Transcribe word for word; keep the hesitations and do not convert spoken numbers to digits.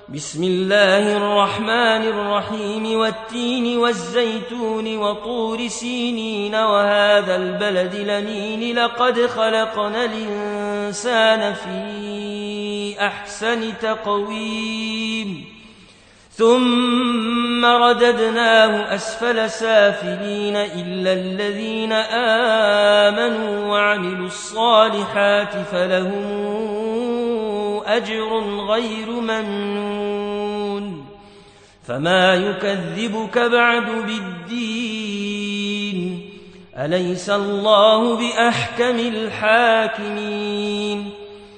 بسم الله الرحمن الرحيم والتين والزيتون وطور سينين وهذا البلد الأمين لقد خلقنا الإنسان في أحسن تقويم ثم رددناه أسفل سافلين إلا الذين آمنوا وعملوا الصالحات فلهم أجر غير ممنون فما يكذبك بعد بالدين أليس الله بأحكم الحاكمين